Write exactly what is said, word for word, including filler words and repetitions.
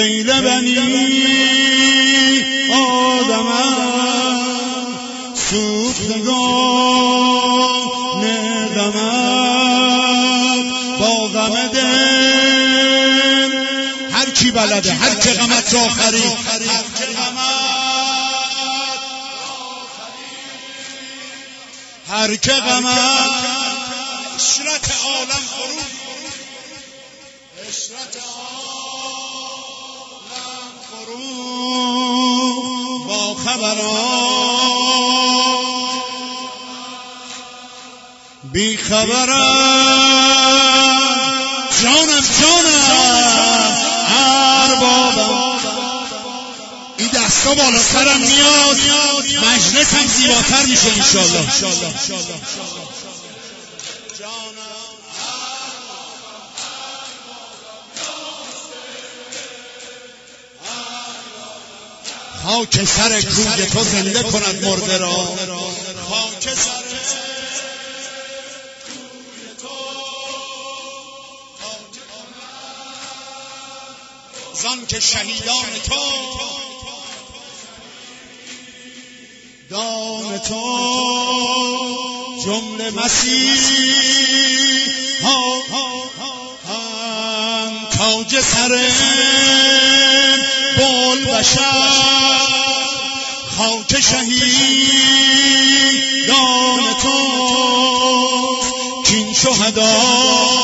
ذیل بنی آدمم سوختگان غمت با غم دل هر کی بلده هر که غمت را خرید هر که غمت هر که غمت اشرت عالم فرو اشرت عالم فرو با خبران بی خبرم جانم جانم اربابم این دستا بالا سرم میاد مجلسم زیباتر میشه انشالله خاک سر کوی تو زنده کند مرده را خاک سر کوی تو زان که شهیدان تو دان تو جمله مسیحا هم تاج سر بول بشر خاک شهیدان تو کین شهدا